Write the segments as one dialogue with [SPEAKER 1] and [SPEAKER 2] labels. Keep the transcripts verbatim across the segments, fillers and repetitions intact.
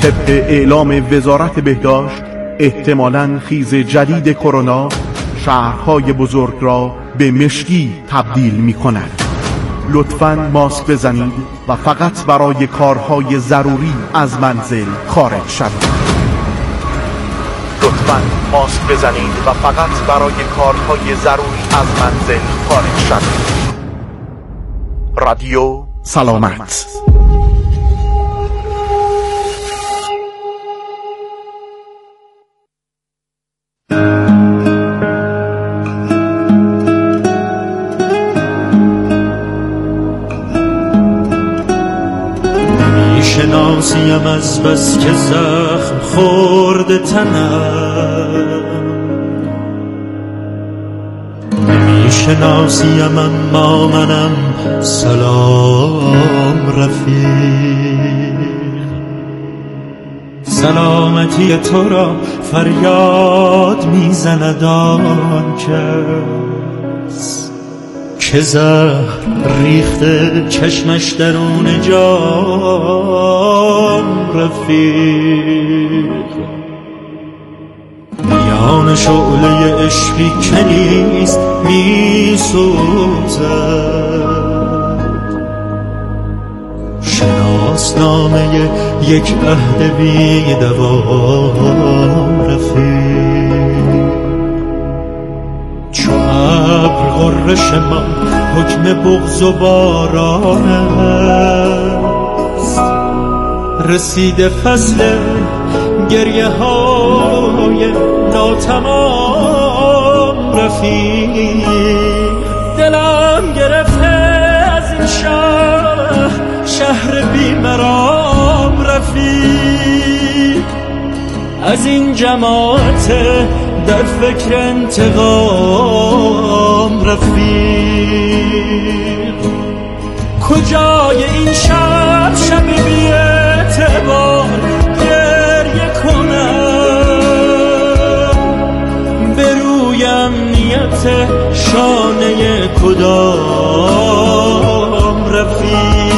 [SPEAKER 1] طبق اعلام وزارت بهداشت احتمالاً خیز جدید کرونا شهرهای بزرگ را به مشکی تبدیل می کند. لطفاً ماسک بزنید و فقط برای کارهای ضروری از منزل خارج شوید. لطفاً ماسک بزنید و فقط برای کارهای ضروری از منزل خارج شوید. رادیو سلامت.
[SPEAKER 2] شناسیم از بس که زخم خورده تنم، نمیشناسیم اما منم سلام رفیق. سلامتی تو را فریاد میزند آن کس که زهر ریخته چشمش درون جام رفیق. میان شعله عشقی که نیست میسوزد، شناسنامه یک عهد بی دوام رفیق. چو ابر غرش ما حکم بغض و باران است، رسیده فصل گریه های ناتمام رفیق. دلم گرفته از این شهر، شهر بیمرام رفیق. از این جماعت در فکر انتقام رفیق. کجای این شب شب بی اعتبار گریه کنم، به روی امنیت شانه کدام رفیق.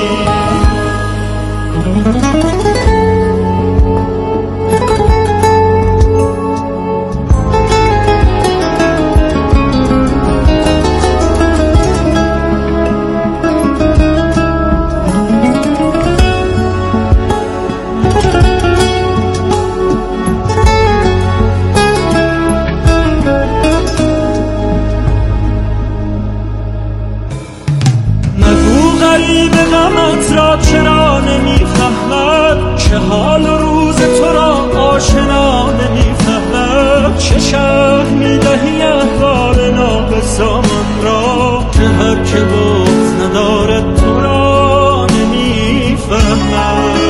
[SPEAKER 2] چرا نمیفهمد که حال و روز تو را آشنا نمیفهمد؟ چه شرح میدهی احوال نابسامان را که هر که بغض ندارد تو را نمیفهمد؟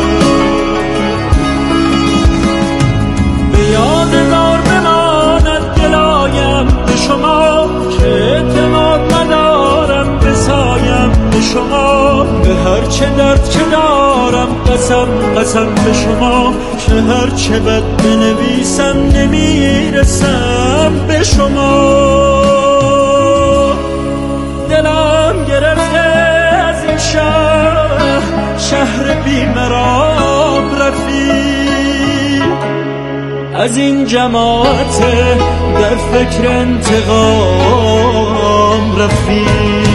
[SPEAKER 2] به یادگار بماند گلایم به شما که اعتماد ندارم بسایم به شما. به هر چه درد که دارم قسم قسم به شما که هر چه بد بنویسم نمیرسم به شما. دلم گرفته از این شهر، شهر بیمرام رفیق. از این جماعت در فکر انتقام رفیق.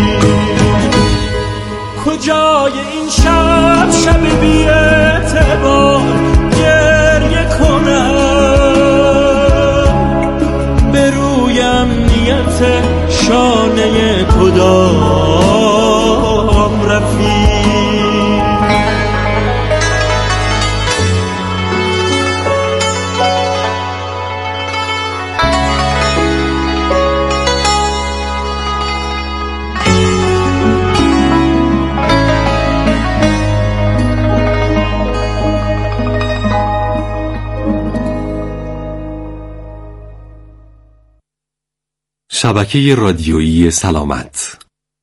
[SPEAKER 2] کجای این شب شب بی اعتبار گریه کنم، به روی امنیت شانه کدام رفیق.
[SPEAKER 3] شبکه رادیویی سلامت.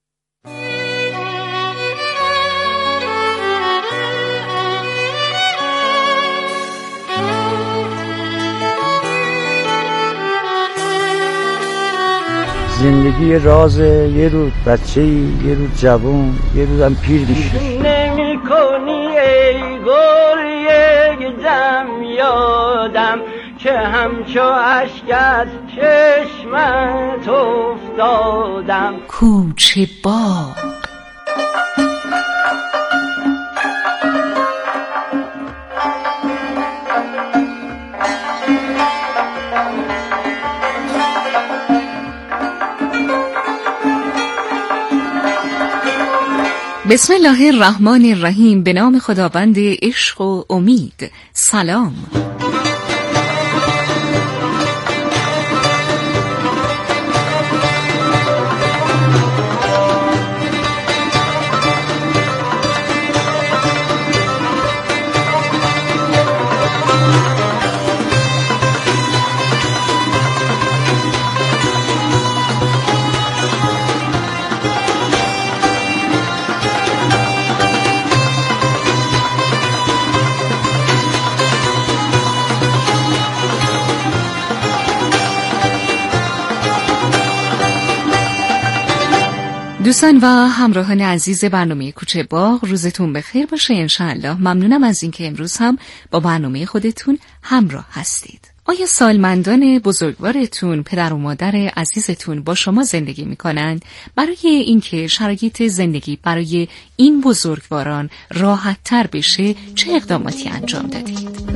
[SPEAKER 4] زندگی راز یه روز بچه‌ای، یه روز جوان، یه روز هم پیر میشه.
[SPEAKER 5] نمی کنی ای گل دم یادم که همچو اشک از چشمت افتادم.
[SPEAKER 6] کوچه باغ بسم الله الرحمن الرحیم. به نام خداوند عشق و امید. سلام. دوستان و همراهان عزیز برنامه کوچه باغ، روزتون بخیر باشه انشاءالله. ممنونم از اینکه امروز هم با برنامه خودتون همراه هستید. آیا سالمندان بزرگوارتون، پدر و مادر عزیزتون با شما زندگی میکنند؟ برای اینکه شرایط زندگی برای این بزرگواران راحت تر بشه چه اقداماتی انجام دادید؟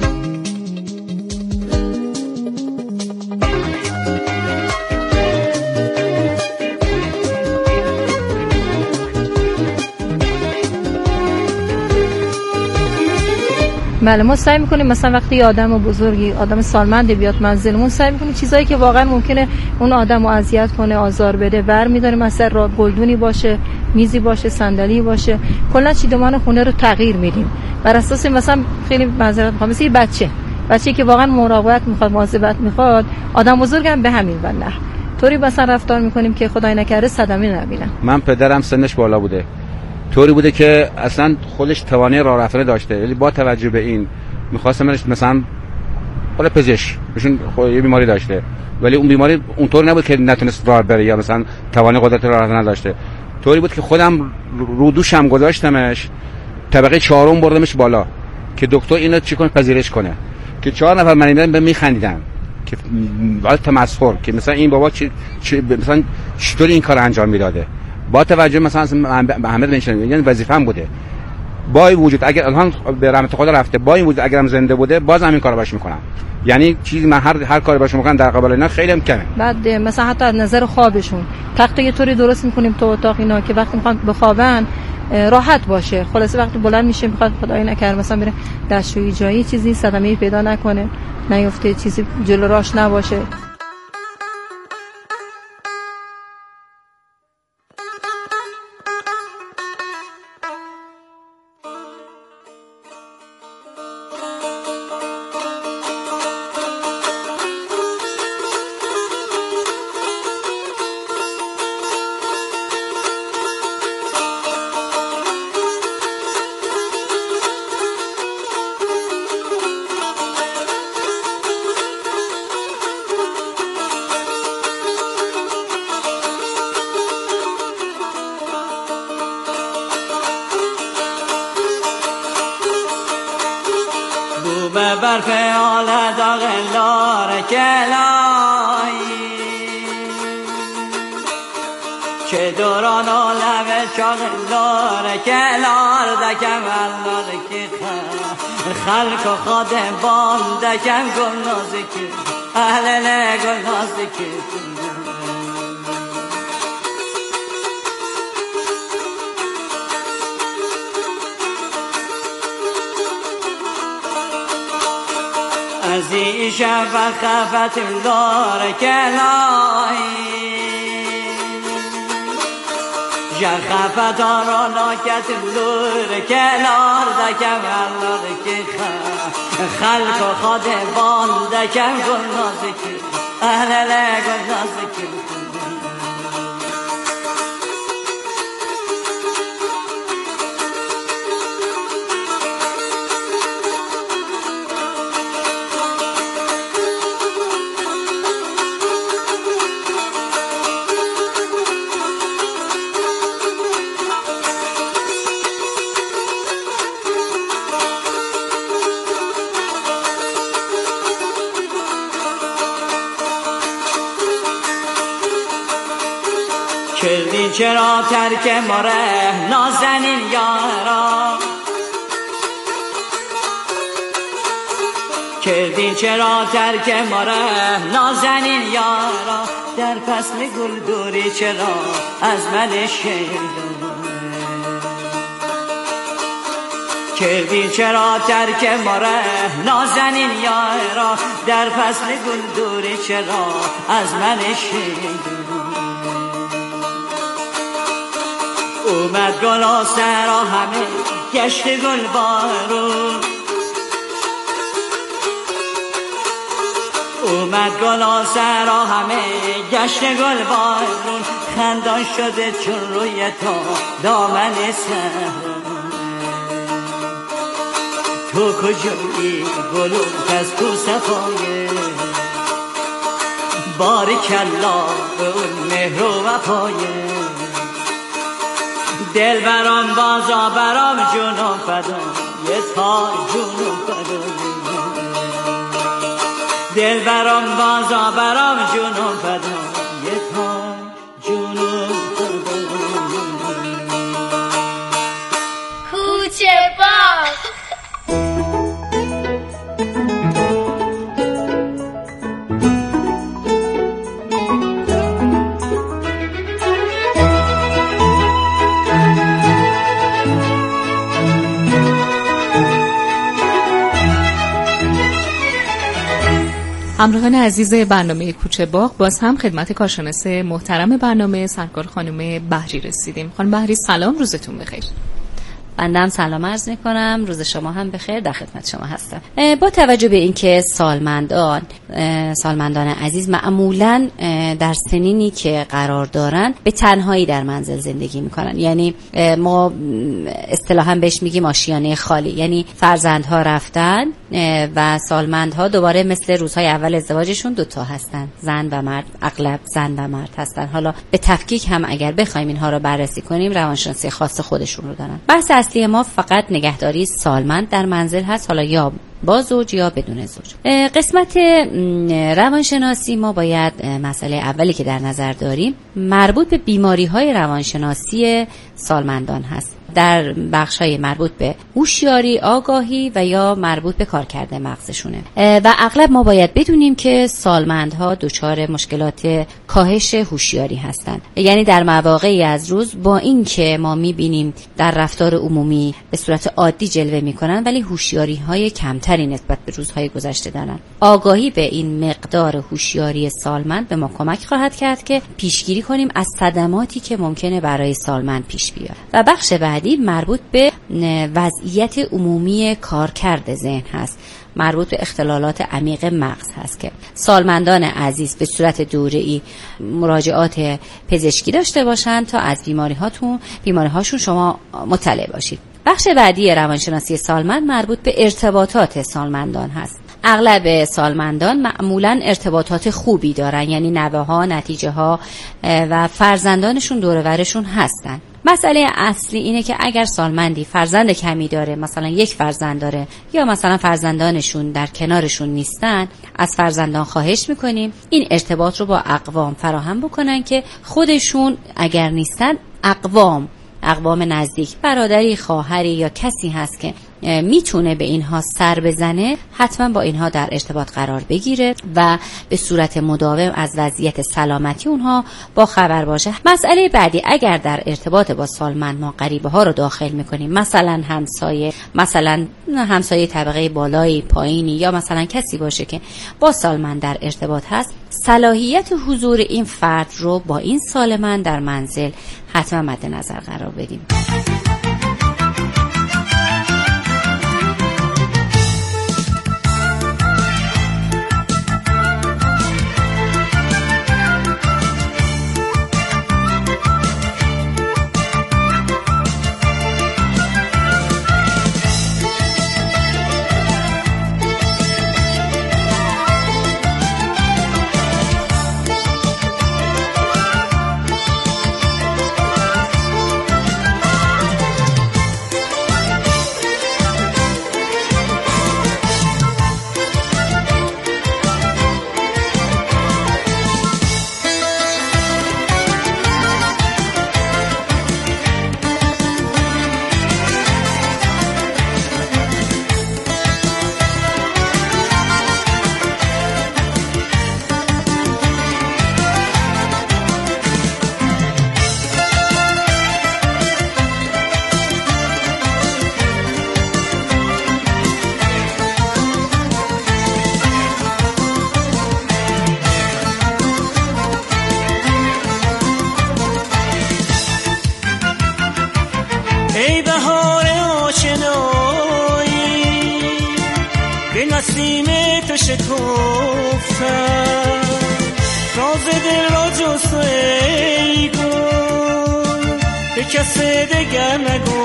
[SPEAKER 7] بله، ما سعی میکنیم مثلا وقتی آدم بزرگی، آدم سالمند بیاد منزلمون، سعی میکنیم چیزایی که واقعا ممکنه اون آدمو اذیت کنه، آزار بده، برمی‌داریم. مثلا را گلدونی باشه، میزی باشه، صندلی باشه، کلا چیدمان خونه رو تغییر میدیم بر اساس مثلا خیلی معذرت میخوام مثلا یه بچه بچه‌ای که واقعا مراقبت میخواد، مواظبت میخواد، آدم بزرگم به همین وجه طوری مثلا رفتار میکنیم که خدای نکرده صدمه نبینن.
[SPEAKER 8] من پدرم سنش بالا بوده، طوری بوده که اصلا خودش توانایی راه رفتن داشته، ولی با توجه به این می‌خواستم منش مثلا حالا پزشک بشون، یه بیماری داشته ولی اون بیماری اونطور نبود که نتونست راه بره یا مثلا توانایی قدرت راه رفتن نداشته. طوری بود که خودم رو دوشم گذاشتمش، طبقه چهارم بردمش بالا که دکتر اینو چیکار پذیرش کنه، که چهار نفر من دیدن به میخندیدن که والا تمسخر که مثلا این بابا چی, چی مثلا چطوری این کار انجام میداده. با توجه مثلا به احمد بنشن، یعنی وظیفه‌ام بوده. با این وجود اگر الان به رحمت خدا رفته، با این وجود اگرم زنده بوده باز همین کارو باش میکنم. یعنی چیزی من هر هر کاری باش میکنم در قبال اینا خیلی هم کمه.
[SPEAKER 7] بعد مثلا حتی از نظر خوابشون تخت یه طوری درست میکنیم تو اتاق اینا که وقتی میخوان بخوابن راحت باشه. خلاصه وقتی بلند میشه میخواد خدای نکرده مثلا بره دستشویی جایی چیزی صدمه‌ای پیدا نکنه، نیفته، چیزی جلو راش نباشه.
[SPEAKER 5] بر فعال داغ لار کلایی که دوران و لب چاق لار کلار دکم لار که خلق و خادم بال دکم گل نازی که اهل گل نازی که از این شب خفت لار کلایی جا خفت آرانا کت لور کلار دکم لار که خلق و خاد بال دکم گل نازی که اهل گل نازی که کردی چرا ترک ماره نازنین یارا کردی چرا ترک ماره نازنین یارا در فصل گل دوری چرا از من شیدا کردی چرا ترک ماره نازنین یارا در فصل گل دوری چرا از من شیدا اومد گل و سرا همه گشت گل بارون اومد گل و سرا همه گشت گل بارون خندان شده چون روی تا دامن سر تو کجایی گلو کس تو صفایه بارکالله به اون مهر و وفایه دل برام بازا برام جونم فدام یه تار جونم فدام دل برام بازا برام جونم فدام یه تار جونم فدام
[SPEAKER 9] کوچه باغ
[SPEAKER 6] همراهان عزیز برنامه کوچه باغ، باز هم خدمت کارشناس محترم برنامه سرکار خانم بهری رسیدیم. خانم بهری سلام، روزتون بخیر.
[SPEAKER 10] بنده سلام عرض میکنم، روز شما هم بخیر، در خدمت شما هستم. با توجه به اینکه سالمندان سالمندان عزیز معمولا در سنینی که قرار دارن به تنهایی در منزل زندگی میکنن، یعنی ما اصطلاحا بهش میگیم آشیانه خالی، یعنی فرزندها رفتن و سالمندها دوباره مثل روزهای اول ازدواجشون دوتا هستن، زن و مرد، اغلب زن و مرد هستن. حالا به تفکیک هم اگر بخوایم اینها رو بررسی کنیم روانشناسی خاص خودشون رو دارن. بحث اصلی ما فقط نگهداری سالمند در منزل هست، حالا یا با زوج یا بدون زوج. قسمت روانشناسی ما باید مسئله اولی که در نظر داریم مربوط به بیماری‌های روانشناسی سالمندان هست، در بخش‌های مربوط به هوشیاری، آگاهی و یا مربوط به کارکرد مغزشونه و اغلب ما باید بدونیم که سالمندها دچار مشکلات کاهش هوشیاری هستند. یعنی در مواقعی از روز با اینکه ما می‌بینیم در رفتار عمومی به صورت عادی جلوه می‌کنن ولی هوشیاری‌های کمتری نسبت به روزهای گذشته دارن. آگاهی به این مقدار هوشیاری سالمند به ما کمک خواهد کرد که پیشگیری کنیم از صدماتی که ممکنه برای سالمند پیش بیاد. و بخش بعدی مربوط به وضعیت عمومی کارکرد ذهن هست، مربوط به اختلالات عمیق مغز هست که سالمندان عزیز به صورت دوره‌ای مراجعات پزشکی داشته باشند تا از بیماری هاتون بیماری هاشون شما مطلع باشید. بخش بعدی روانشناسی سالمند مربوط به ارتباطات سالمندان هست. اغلب سالمندان معمولاً ارتباطات خوبی دارن، یعنی نوه ها، نتیجه ها و فرزندانشون دور و برشون هستن. مسئله اصلی اینه که اگر سالمندی فرزند کمی داره، مثلا یک فرزند داره یا مثلا فرزندانشون در کنارشون نیستن، از فرزندان خواهش میکنیم این ارتباط رو با اقوام فراهم بکنن که خودشون اگر نیستن اقوام اقوام نزدیک، برادری، خواهری یا کسی هست که میتونه به اینها سر بزنه، حتما با اینها در ارتباط قرار بگیره و به صورت مداوم از وضعیت سلامتی اونها با خبر باشه. مسئله بعدی، اگر در ارتباط با سالمند ما غریبه ها رو داخل میکنیم، مثلا همسایه، مثلا همسایه طبقه بالایی، پایینی، یا مثلا کسی باشه که با سالمند در ارتباط هست، صلاحیت حضور این فرد رو با این سالمند در منزل حتما مد نظر قرار بدیم.
[SPEAKER 2] به نسیم تو شکفتم، راز دل را جز تو ای گل به کس دگر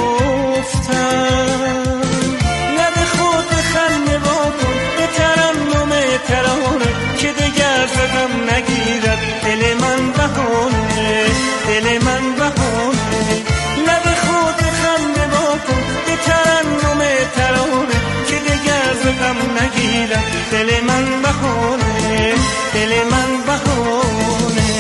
[SPEAKER 2] نگفتم. لب خود به خنده وا کن، به ترنم ترانه که دگر زدم نگیرد دل من بهانه، دل من بهانه. لب خود به خنده وا کن، به ترنم ترانه که دگر زدم نگیرد دل من بهانه، دل من بهانه.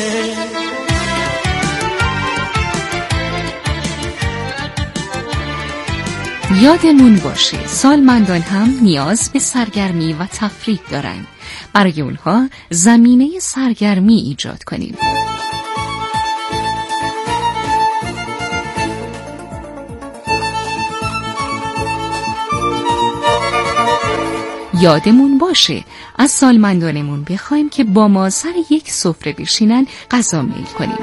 [SPEAKER 6] یادمون باشه سالمندان هم نیاز به سرگرمی و تفریح دارن. برای اونها زمینه سرگرمی ایجاد کنیم. یادمون باشه از سالمندانمون بخوایم که با ما سر یک سفره بشینن غذا میل کنیم.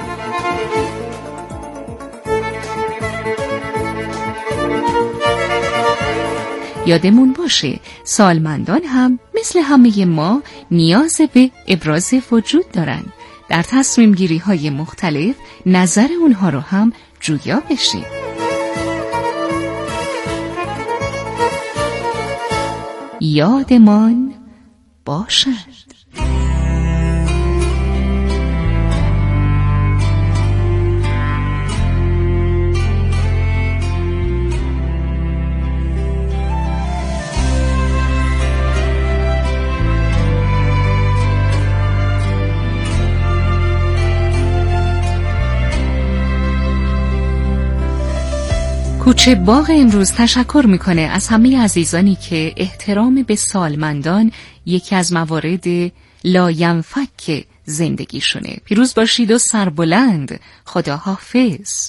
[SPEAKER 6] یادمون باشه سالمندان هم مثل همه ما نیاز به ابراز وجود دارن. در تصمیم گیری های مختلف نظر اونها رو هم جویا بشیم. یادمان باشد. کوچه باغ امروز تشکر میکنه از همه عزیزانی که احترام به سالمندان یکی از موارد لاینفک زندگیشونه. پیروز باشید و سربلند. خدا حافظ.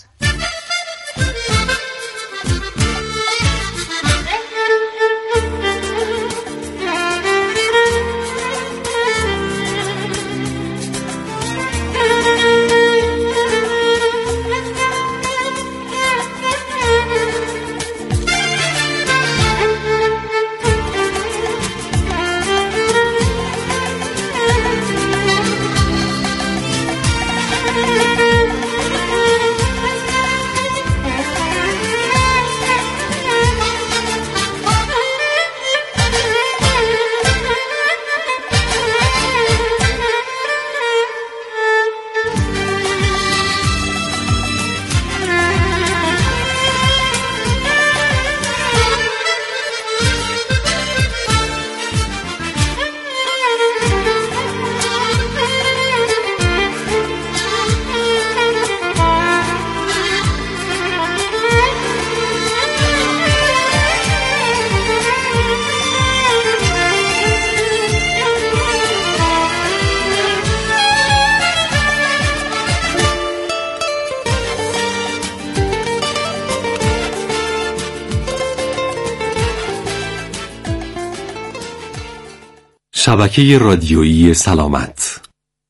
[SPEAKER 3] شبکه رادیویی سلامت.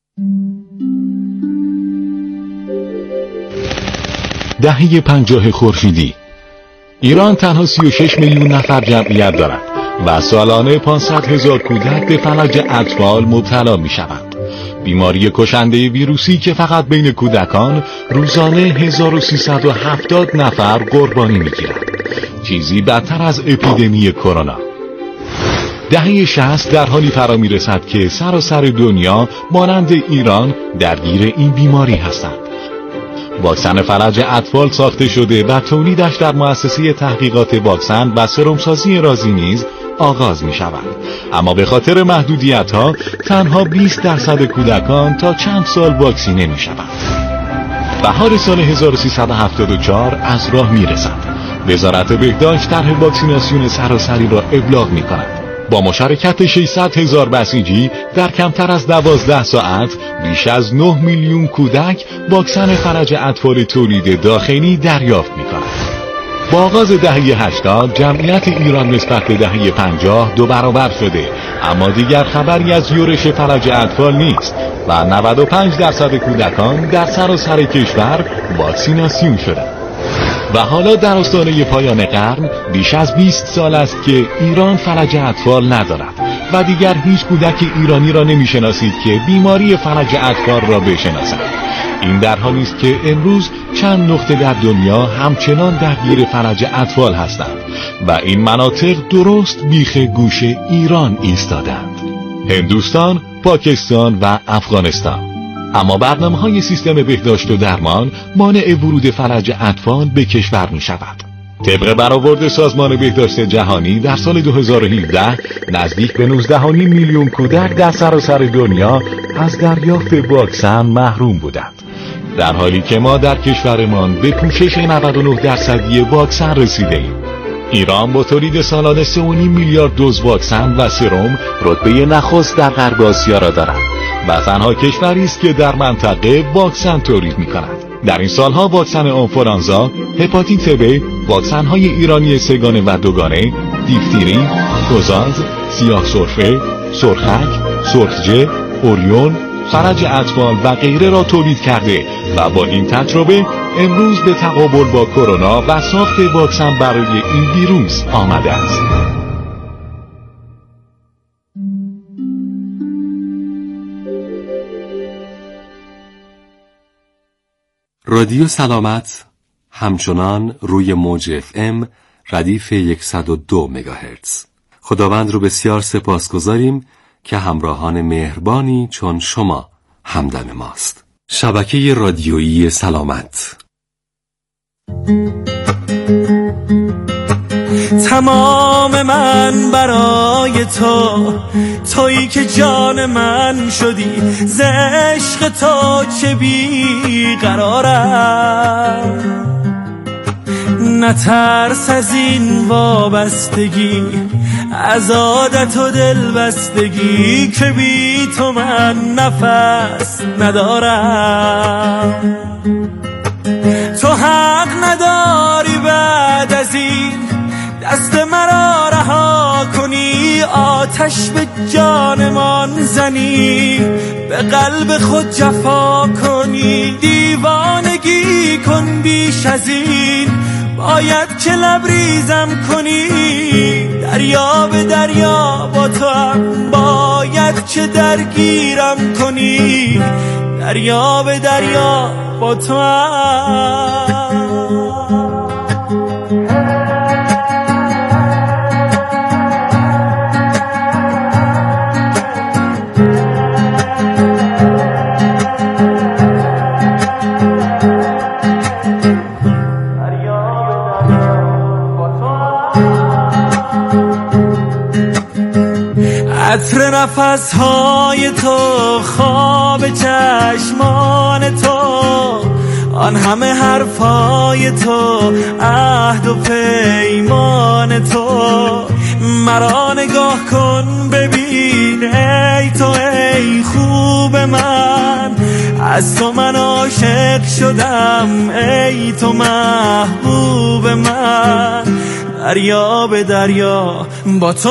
[SPEAKER 11] دهه پنجاه خورشیدی. ایران تنها سی و شش میلیون نفر جمعیت دارد و سالانه پانصد هزار کودک به فلج اطفال مبتلا می شوند. بیماری کشنده ویروسی که فقط بین کودکان روزانه هزار و سیصد و هفتاد نفر قربانی می گیرد. چیزی بدتر از اپیدمی کرونا. دهه شصت در حالی فرا می رسد که سراسر دنیا مانند ایران درگیر این بیماری هستند. واکسن فلج اطفال ساخته شده و تولیدش در مؤسسه تحقیقات واکسن و سرمسازی رازی نیز آغاز می شود. اما به خاطر محدودیت ها تنها بیست درصد کودکان تا چند سال واکسینه می شوند. بهار سال هزار و سیصد و هفتاد و چهار از راه می رسد. وزارت بهداشت طرح واکسیناسیون سراسری را ابلاغ می کند. با مشارکت ششصد هزار بسیجی در کمتر از دوازده ساعت بیش از نه میلیون کودک واکسن فلج اطفال تولید داخلی دریافت می‌کنند. با آغاز دهه هشتاد جمعیت ایران نسبت به دهه پنجاه دو برابر شده، اما دیگر خبری از یورش فلج اطفال نیست و نود و پنج درصد کودکان در سراسر کشور واکسیناسیون شدند. و حالا در آستانه پایان قرن بیش از بیست سال است که ایران فلج اطفال ندارد و دیگر هیچ کودک ایرانی را نمی‌شناسید که بیماری فلج اطفال را بشناسد. این در حالی است که امروز چند نقطه در دنیا همچنان درگیر فلج اطفال هستند و این مناطق درست بیخ گوش ایران ایستادند: هندوستان، پاکستان و افغانستان. اما برنامه‌های سیستم بهداشت و درمان مانع ورود فلج اطفال به کشور می‌شود. طبق برآورد سازمان بهداشت جهانی در سال دو هزار و هفده نزدیک به نوزده و نیم میلیون کودک در سراسر دنیا از دریافت واکسن محروم بودند، در حالی که ما در کشورمان به پوشش نود و نه درصدی واکسن رسیده‌ایم. ایران با تولید سالانه سه و نیم میلیارد دوز واکسن و سرم رتبه نخست در غرب آسیا را دارد و تنها کشوری است که در منطقه واکسن تولید می‌کند. در این سالها واکسن آنفولانزا، هپاتیت ب، واکسن‌های ایرانی سگانه و دوگانه، دیفتری، گزاز، سیاه سرفه، سرخک، سرخجه، اوریون، فلج اطفال و غیره را تولید کرده و با این تجربه امروز به تقابل با کرونا و ساخت واکسن برای این ویروس آمده است.
[SPEAKER 3] رادیو سلامت همچنان روی موج اف ام ردیف صد و دو مگاهرتز. خداوند رو بسیار سپاسگزاریم که همراهان مهربانی چون شما همدم ماست. شبکه رادیویی سلامت.
[SPEAKER 2] تمام من برای تو، تویی که جان من شدی، ز عشق تو چه بی قرارم. نترس از این وابستگی، از عادت و دلبستگی، که بی تو من نفس ندارم. تو حق نداری بعد از این دست مرا رها کنی، آتش به جانمان زنی، به قلب خود جفا کنی. دیوانگی کن بیش از این، باید که لبریزم کنی. دریا به دریا با تو هم باید که درگیرم کنی. دریا به دریا با تو هم. عطر نفسهای تو، خواب چشمان تو، آن همه حرفای تو، عهد و پیمان تو. مرا نگاه کن ببین ای تو، ای خوب من، از تو من عاشق شدم، ای تو محبوب من. دریا به دریا با تو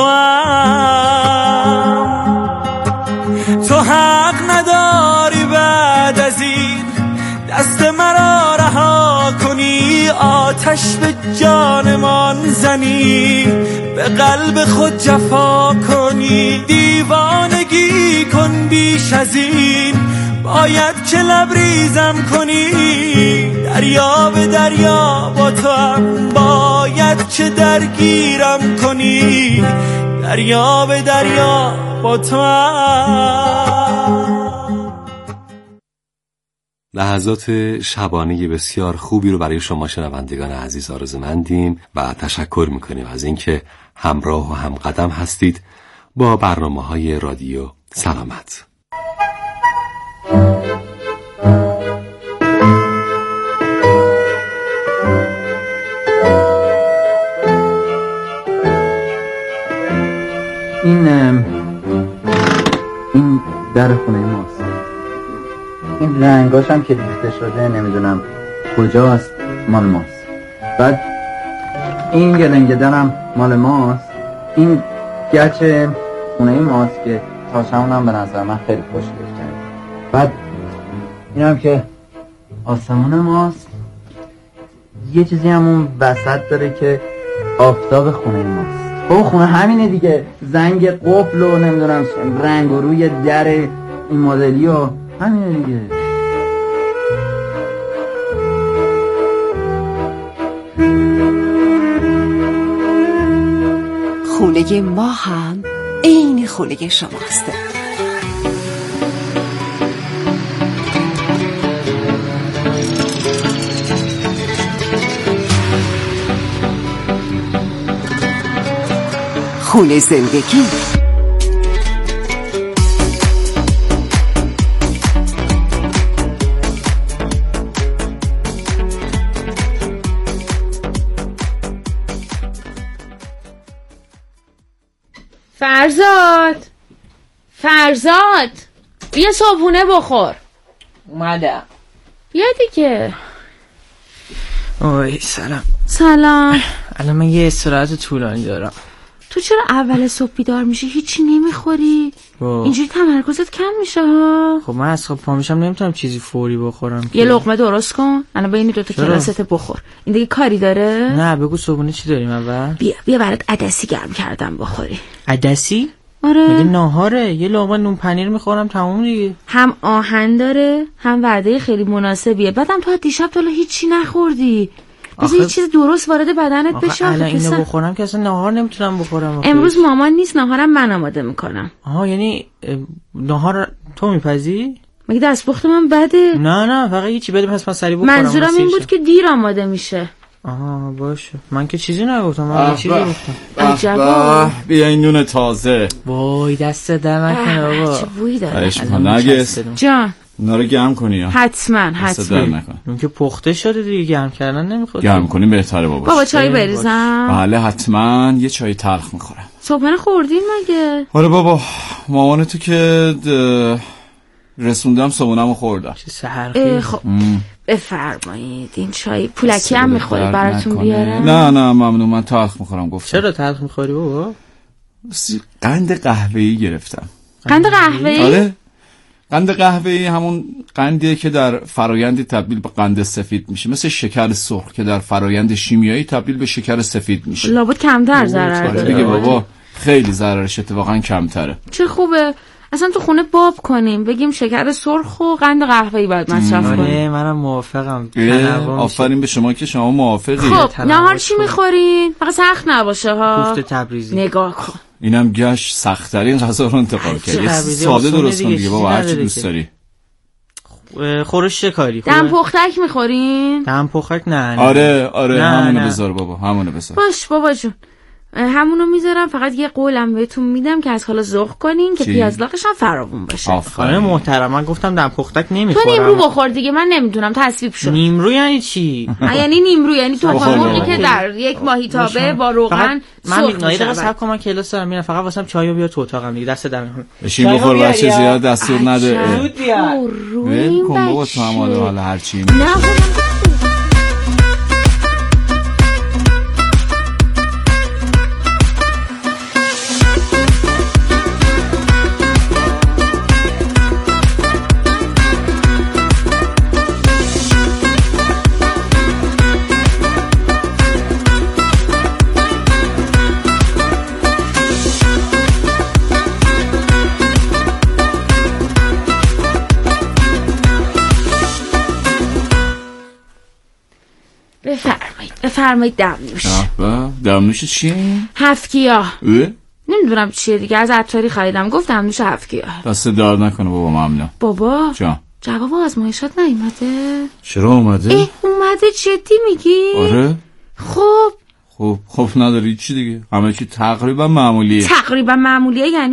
[SPEAKER 2] هم. تو حق نداری بعد از این دست مرا رها کنی، آتش به جانمان زنی، به قلب خود جفا کنی. دیوانگی کن بیش از این، باید که لبریزم کنی. دریا به دریا با تو هم باید که درگیرم کنی. دریا به دریا با تو هم.
[SPEAKER 3] لحظات شبانه بسیار خوبی رو برای شما شنوندگان عزیز آرزومندیم و تشکر میکنیم از اینکه همراه و همقدم هستید با برنامه‌های رادیو سلامت.
[SPEAKER 12] این این در خونه ماست. این رنگاش هم که ریخته شده نمیدونم کجاست، مال ماست. بعد این گلنگه درم مال ماست. این گچ خونه ماست که تاشمون هم به نظر من خیلی خوشگل کرد. بعد این هم که آسمون ماست. یه چیزی همون وسط داره که آفتاب خونه ماست. او خونه همینه دیگه، زنگ قفل و نمیدونم رنگ و روی در این مدلی و همینه دیگه.
[SPEAKER 13] خونه ما هم عین خونه شماست. خونه زندگی.
[SPEAKER 14] فرزاد فرزاد بیا صبحونه بخور.
[SPEAKER 15] اومدم.
[SPEAKER 14] بیا دیگه.
[SPEAKER 15] اوه سلام.
[SPEAKER 14] سلام.
[SPEAKER 15] الان من یه استراحت طولانی دارم.
[SPEAKER 14] تو چرا اول صبح بیدار میشی هیچی نمیخوری؟ اینجوری تمرکزت کم میشه ها.
[SPEAKER 15] خب من از خواب پا میشم نمیتونم چیزی فوری بخورم.
[SPEAKER 14] یه لقمه درست کن الان بین دو تا کلاست بخور. این دیگه کاری داره؟
[SPEAKER 15] نه بگو صبحونه چی داریم اول؟
[SPEAKER 14] بیا بیا برات عدسی گرم کردم بخوری.
[SPEAKER 15] عدسی؟
[SPEAKER 14] آره.
[SPEAKER 15] میگه ناهاره، یه لقمه نون پنیر میخورم تموم دیگه.
[SPEAKER 14] هم آهن داره هم وعده خیلی مناسبیه. بعدم تو دیشب تا هیچی نخوردی. بذار یه چیز درست وارد بدنت بشه.
[SPEAKER 15] الان اینو بخورم که اصلا ناهار نمیتونم بخورم.
[SPEAKER 14] امروز مامان نیست، ناهارم من آماده میکنم.
[SPEAKER 15] آها یعنی ناهار تو میپزی؟
[SPEAKER 14] مگه دستپخت من بده؟
[SPEAKER 15] نه نه فقط هیچی بده پس من سری بخورم.
[SPEAKER 14] منظورم این بود که دیر آماده میشه.
[SPEAKER 15] آها باشه من که چیزی نگفتم. من چیزی گفتم.
[SPEAKER 14] عجبا.
[SPEAKER 16] بیا این نون تازه.
[SPEAKER 15] وای دست دم نکنه بابا.
[SPEAKER 14] چه بویی داره.
[SPEAKER 16] عشق نگس
[SPEAKER 14] جان
[SPEAKER 16] اونا رو گرم کنی ها.
[SPEAKER 14] حتما حتما.
[SPEAKER 15] اون که پخته شده دیگه گرم کردن نمیخواد.
[SPEAKER 16] گرم کنی بهتره بابا.
[SPEAKER 14] بابا چای بریزم؟
[SPEAKER 16] بله حتما یه چای تلخ میخورم.
[SPEAKER 14] صبحانه خوردین مگه؟
[SPEAKER 16] آره بابا مامان تو که رسوندم صبحونه‌مو خوردم.
[SPEAKER 15] چه سحرخیز.
[SPEAKER 14] خب بفرمایید این چای پولکی هم میخوری براتون بیارم؟
[SPEAKER 16] نه نه ممنون من تلخ میخورم. گفتم
[SPEAKER 15] چرا تلخ میخوری بابا؟
[SPEAKER 16] قند قهوه‌ای گرفتم.
[SPEAKER 14] قند قهوه‌ای؟
[SPEAKER 16] آره قند قهوه‌ای همون قندیه که در فرایندی تبدیل به قند سفید میشه، مثل شکر سرخ که در فرایند شیمیایی تبدیل به شکر سفید میشه.
[SPEAKER 14] لابد کمتر ضرر داره
[SPEAKER 16] دیگه بابا. خیلی ضررش اتفاقا کمتره.
[SPEAKER 14] چه خوبه اصلا تو خونه باب کنیم بگیم شکر سرخ و قند قهوه‌ای باید مصرف کنیم.
[SPEAKER 15] آره منم موافقم.
[SPEAKER 16] آفرین به شما که شما موافقی.
[SPEAKER 14] خب نهار چی میخورین؟ فقط سخت نباشه ها.
[SPEAKER 15] کوفته تبریزی.
[SPEAKER 14] نگاه کن
[SPEAKER 16] اینم گش سخت‌ترین غذا رو انتخاب کرد. ساده درست کن دیگه بابا هر چی دوست داری.
[SPEAKER 15] خورش چه کاری؟
[SPEAKER 14] دم پختک میخورین؟
[SPEAKER 15] دم پختک نه, نه.
[SPEAKER 16] آره آره همونو بذار بابا همونو بذار.
[SPEAKER 14] باش بابا جون همونو میذارم. فقط یه قولم بهتون میدم که از حالا ذوق کنین که پیاز لاقش هم فراوون باشه.
[SPEAKER 15] خانم محترم من گفتم دم پختک نمیخورم.
[SPEAKER 14] تو نیمرو بخور دیگه من نمیدونم تصویب شد.
[SPEAKER 15] نیمرو یعنی چی؟
[SPEAKER 14] یعنی نیمرو یعنی تو مرغی که در یک ماهیتابه با روغن سرخ میشه.
[SPEAKER 15] من یه صبر کنم من کلاس دارم میرم فقط واسم چایو بیا تو اتاقم دیگه دست در میکنم.
[SPEAKER 16] بشین بخور بچه زیاد دستور نده.
[SPEAKER 15] زود بیا.
[SPEAKER 16] ول کن بابا تو هم حالا هر چی.
[SPEAKER 14] نه بفرمایید بفرمایید دمنوش.
[SPEAKER 16] دمنوش چیه؟
[SPEAKER 14] هفت گیاه. نمیدونم چیه دیگه از عطاری خریدم گفت دمنوش هفت گیاه.
[SPEAKER 16] دست دار نکنه بابا ممنون.
[SPEAKER 14] بابا
[SPEAKER 16] جان
[SPEAKER 14] جواب آزمایشات نیومده؟
[SPEAKER 16] چرا اومده؟
[SPEAKER 14] ای اومده جدی میگی؟
[SPEAKER 16] آره
[SPEAKER 14] خب
[SPEAKER 16] خب خب نداری چی دیگه همه چی تقریبا معمولیه.
[SPEAKER 14] تقریبا معمولیه یعنی